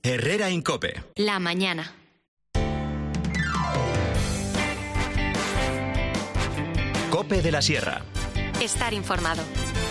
Herrera Incope. La mañana. Cope de la Sierra. Estar informado.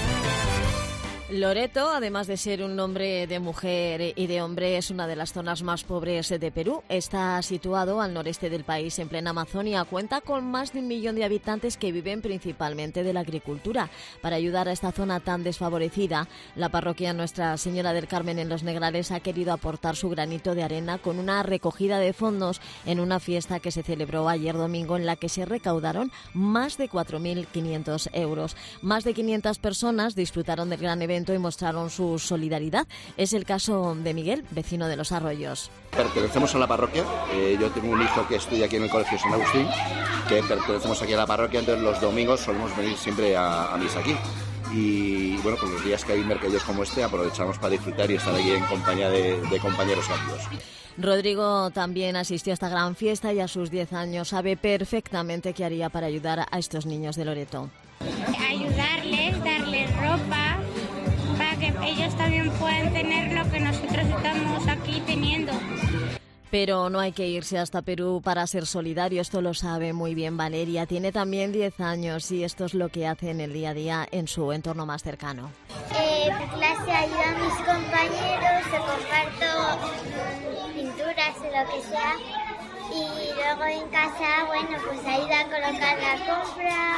Loreto, además de ser un nombre de mujer y de hombre, es una de las zonas más pobres de Perú. Está situado al noreste del país, en plena Amazonia. Cuenta con más de 1 millón de habitantes que viven principalmente de la agricultura. Para ayudar a esta zona tan desfavorecida, la parroquia Nuestra Señora del Carmen en Los Negrales ha querido aportar su granito de arena con una recogida de fondos en una fiesta que se celebró ayer domingo, en la que se recaudaron más de 4.500 euros. Más de 500 personas disfrutaron del gran evento y mostraron su solidaridad. Es el caso de Miguel, vecino de Los Arroyos. Pertenecemos a la parroquia. Yo tengo un hijo que estudia aquí en el Colegio San Agustín, que pertenecemos aquí a la parroquia, entonces los domingos solemos venir siempre a misa aquí. Y bueno, pues los días que hay mercadillos como este aprovechamos para disfrutar y estar aquí en compañía de compañeros y amigos. Rodrigo también asistió a esta gran fiesta y a sus 10 años sabe perfectamente qué haría para ayudar a estos niños de Loreto. Ayudarles, darles ropa, para que ellos también puedan tener lo que nosotros estamos aquí teniendo. Pero no hay que irse hasta Perú para ser solidario, esto lo sabe muy bien Valeria. Tiene también 10 años y esto es lo que hace en el día a día en su entorno más cercano. En clase ayudo a mis compañeros, comparto pinturas o lo que sea. Y luego en casa, bueno, pues ayuda a colocar la compra,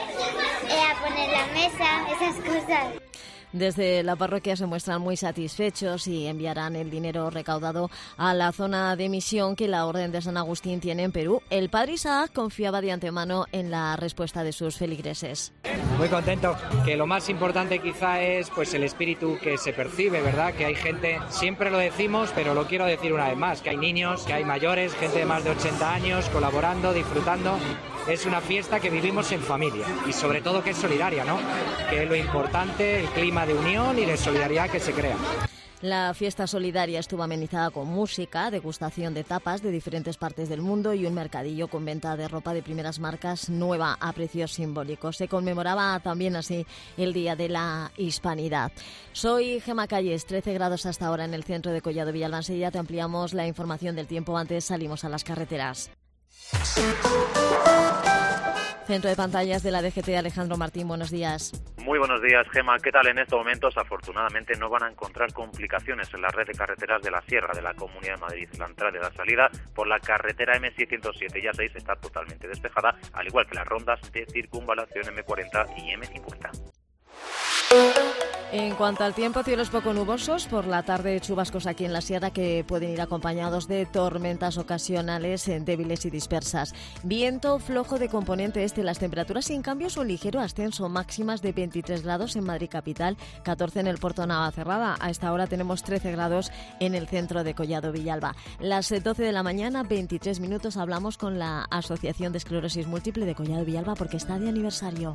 a poner la mesa, esas cosas. Desde la parroquia se muestran muy satisfechos y enviarán el dinero recaudado a la zona de misión que la Orden de San Agustín tiene en Perú. El padre Isaac confiaba de antemano en la respuesta de sus feligreses. Muy contento, que lo más importante quizá es pues el espíritu que se percibe, ¿verdad? Que hay gente, siempre lo decimos, pero lo quiero decir una vez más, que hay niños, que hay mayores, gente de más de 80 años colaborando, disfrutando. Es una fiesta que vivimos en familia y sobre todo que es solidaria, ¿no? Que es lo importante, el clima de unión y de solidaridad que se crea. La fiesta solidaria estuvo amenizada con música, degustación de tapas de diferentes partes del mundo y un mercadillo con venta de ropa de primeras marcas nueva a precios simbólicos. Se conmemoraba también así el Día de la Hispanidad. Soy Gema Calles, 13 grados hasta ahora en el centro de Collado Villalba. Enseguida te ampliamos la información del tiempo, antes salimos a las carreteras. Centro de pantallas de la DGT, Alejandro Martín, buenos días. Muy buenos días, Gema. ¿Qué tal? En estos momentos, afortunadamente, no van a encontrar complicaciones en la red de carreteras de la Sierra de la Comunidad de Madrid. La entrada y la salida por la carretera M607 y A6 está totalmente despejada, al igual que las rondas de circunvalación M40 y M50. En cuanto al tiempo, cielos poco nubosos, por la tarde chubascos aquí en la sierra que pueden ir acompañados de tormentas ocasionales débiles y dispersas. Viento flojo de componente este, las temperaturas sin cambios o ligero ascenso, máximas de 23 grados en Madrid capital, 14 en el Puerto Navacerrada. A esta hora tenemos 13 grados en el centro de Collado Villalba. Las 12 de la mañana, 23 minutos, hablamos con la Asociación de Esclerosis Múltiple de Collado Villalba porque está de aniversario.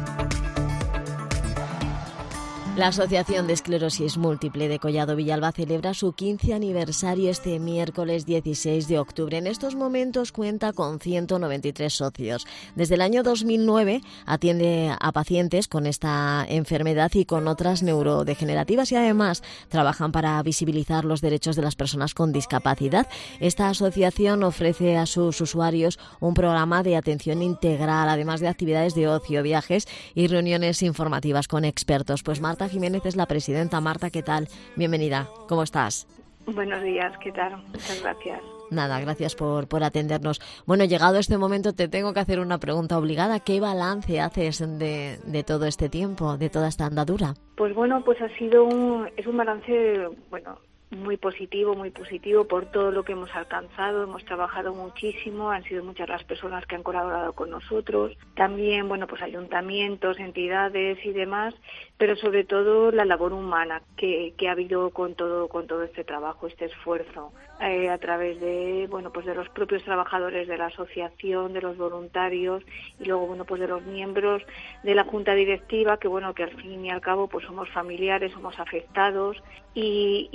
La Asociación de Esclerosis Múltiple de Collado Villalba celebra su 15 aniversario este miércoles 16 de octubre. En estos momentos cuenta con 193 socios. Desde el año 2009 atiende a pacientes con esta enfermedad y con otras neurodegenerativas y además trabajan para visibilizar los derechos de las personas con discapacidad. Esta asociación ofrece a sus usuarios un programa de atención integral, además de actividades de ocio, viajes y reuniones informativas con expertos. Pues Marta Jiménez es la presidenta. Marta, ¿qué tal? Bienvenida. ¿Cómo estás? Buenos días, ¿qué tal? Muchas gracias. Nada, gracias por atendernos. Bueno, llegado este momento te tengo que hacer una pregunta obligada. ¿Qué balance haces de todo este tiempo, de toda esta andadura? Pues bueno, pues es un balance, bueno, muy positivo por todo lo que hemos alcanzado. Hemos trabajado muchísimo, han sido muchas las personas que han colaborado con nosotros, también, bueno, pues ayuntamientos, entidades y demás, pero sobre todo la labor humana que ha habido con todo este trabajo, este esfuerzo, a través de, bueno, pues de los propios trabajadores de la asociación, de los voluntarios y luego, bueno, pues de los miembros de la junta directiva, que bueno, que al fin y al cabo pues somos familiares, somos afectados y somos,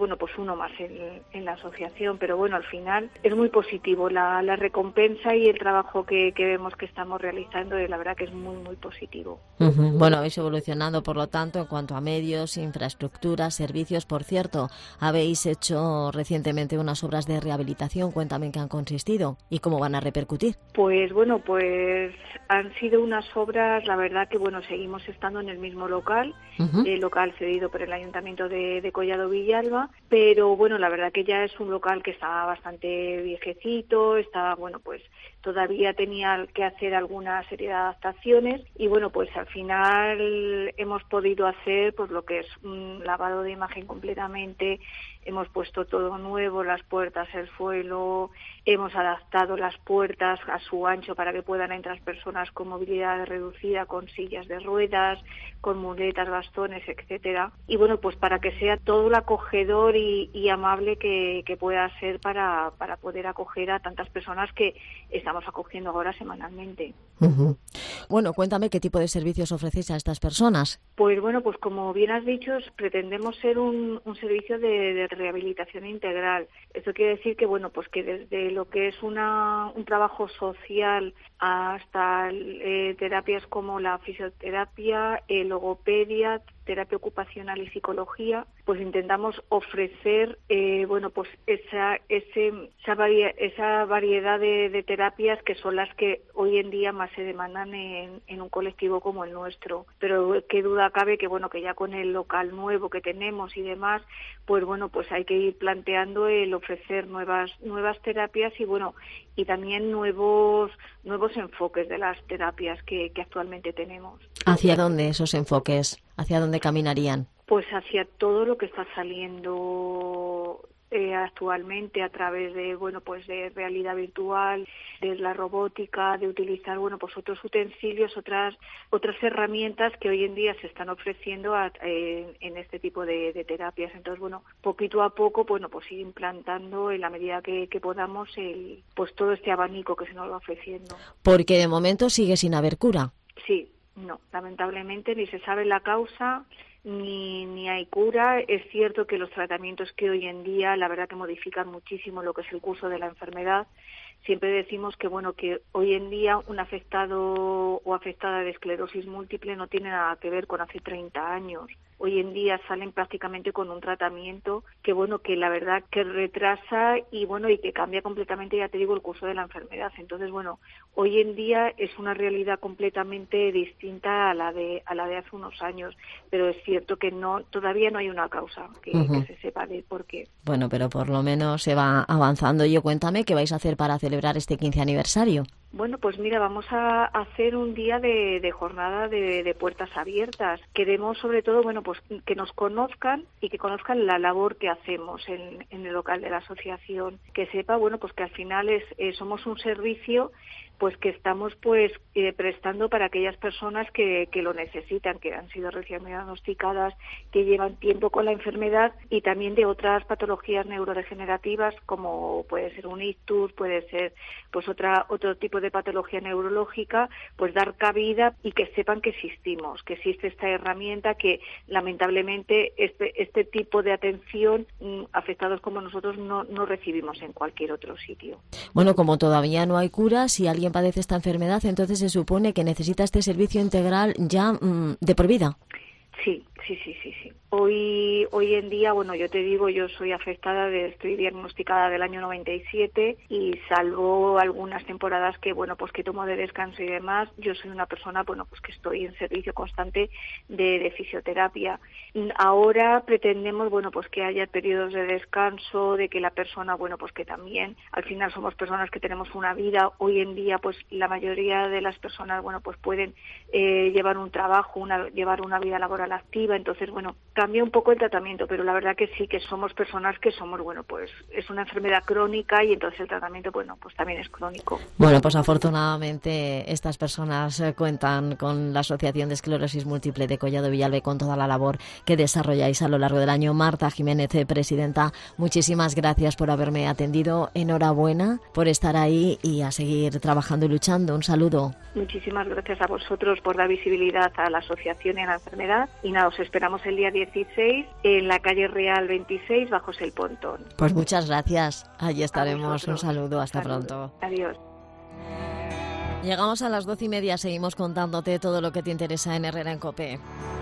bueno, pues uno más en la asociación, pero bueno, al final es muy positivo la recompensa y el trabajo que vemos que estamos realizando, y la verdad que es muy, muy positivo. Bueno, habéis evolucionado, por lo tanto, en cuanto a medios, infraestructuras, servicios. Por cierto, habéis hecho recientemente unas obras de rehabilitación. Cuéntame en qué han consistido y cómo van a repercutir. Pues bueno, pues han sido unas obras, la verdad que bueno, seguimos estando en el mismo local, el local cedido por el Ayuntamiento de Collado Villalba, pero bueno, la verdad que ya es un local que está bastante viejecito, está, bueno, pues todavía tenía que hacer alguna serie de adaptaciones, y bueno, pues al final hemos podido hacer pues lo que es un lavado de imagen completamente. Hemos puesto todo nuevo, las puertas, el suelo, hemos adaptado las puertas a su ancho para que puedan entrar personas con movilidad reducida, con sillas de ruedas, con muletas, bastones, etcétera. Y bueno, pues para que sea todo lo acogedor y amable que pueda ser para poder acoger a tantas personas que estamos acogiendo ahora semanalmente. Bueno, cuéntame qué tipo de servicios ofrecéis a estas personas. Pues bueno, pues como bien has dicho, pretendemos ser un servicio de rehabilitación integral. Esto quiere decir que bueno, pues que desde lo que es un trabajo social hasta terapias como la fisioterapia, logopedia, terapia ocupacional y psicología, pues intentamos ofrecer bueno, pues esa variedad de terapias que son las que hoy en día más se demandan en un colectivo como el nuestro. Pero qué duda cabe que bueno, que ya con el local nuevo que tenemos y demás, pues bueno, pues hay que ir planteando el ofrecer nuevas terapias y bueno, y también nuevos enfoques de las terapias que actualmente tenemos. ¿Hacia dónde esos enfoques? ¿Hacia dónde caminarían? Pues hacia todo lo que está saliendo actualmente a través de bueno, pues de realidad virtual, de la robótica, de utilizar bueno, pues otros utensilios, otras herramientas que hoy en día se están ofreciendo en este tipo de terapias. Entonces bueno, poquito a poco bueno, pues ir implantando en la medida que podamos pues todo este abanico que se nos va ofreciendo. Porque de momento sigue sin haber cura. Sí, no, lamentablemente ni se sabe la causa ni hay cura. Es cierto que los tratamientos que hoy en día, la verdad que modifican muchísimo lo que es el curso de la enfermedad. Siempre decimos que bueno, que hoy en día un afectado o afectada de esclerosis múltiple no tiene nada que ver con hace 30 años. Hoy en día salen prácticamente con un tratamiento que bueno, que la verdad que retrasa y bueno, y que cambia completamente, ya te digo, el curso de la enfermedad. Entonces bueno, hoy en día es una realidad completamente distinta a la de hace unos años, pero es cierto que todavía no hay una causa que se sepa de por qué. Bueno, pero por lo menos se va avanzando. Y cuéntame qué vais a hacer para celebrar este 15 aniversario. Bueno, pues mira, vamos a hacer un día de jornada de puertas abiertas. Queremos sobre todo, bueno, pues que nos conozcan y que conozcan la labor que hacemos en el local de la asociación. Que sepa, bueno, pues que al final somos un servicio pues que estamos pues prestando para aquellas personas que lo necesitan, que han sido recién diagnosticadas, que llevan tiempo con la enfermedad, y también de otras patologías neurodegenerativas como puede ser un ictus, puede ser pues otro tipo de patología neurológica, pues dar cabida y que sepan que existimos, que existe esta herramienta, que lamentablemente este tipo de atención afectados como nosotros no recibimos en cualquier otro sitio. Bueno, como todavía no hay cura, si alguien padece esta enfermedad, entonces se supone que necesita este servicio integral ya de por vida. Sí. Hoy en día, bueno, yo te digo, yo soy afectada, estoy diagnosticada del año 97 y salvo algunas temporadas que, bueno, pues que tomo de descanso y demás, yo soy una persona, bueno, pues que estoy en servicio constante de fisioterapia. Ahora pretendemos, bueno, pues que haya periodos de descanso, de que la persona, bueno, pues que también, al final somos personas que tenemos una vida. Hoy en día, pues la mayoría de las personas, bueno, pues pueden llevar un trabajo, llevar una vida laboral activa. Entonces, bueno, cambia un poco el tratamiento, pero la verdad que sí, que somos personas que somos, bueno, pues es una enfermedad crónica y entonces el tratamiento, bueno, pues también es crónico. Bueno, pues afortunadamente estas personas cuentan con la Asociación de Esclerosis Múltiple de Collado Villalba y con toda la labor que desarrolláis a lo largo del año. Marta Jiménez, presidenta, muchísimas gracias por haberme atendido. Enhorabuena por estar ahí y a seguir trabajando y luchando. Un saludo. Muchísimas gracias a vosotros por dar visibilidad a la asociación y a la enfermedad. Y nada, os esperamos el día 16 en la calle Real 26, bajo el Pontón. Pues muchas gracias. Allí estaremos. Un saludo. Hasta pronto. Adiós. Llegamos a las 12:30. Seguimos contándote todo lo que te interesa en Herrera en COPE.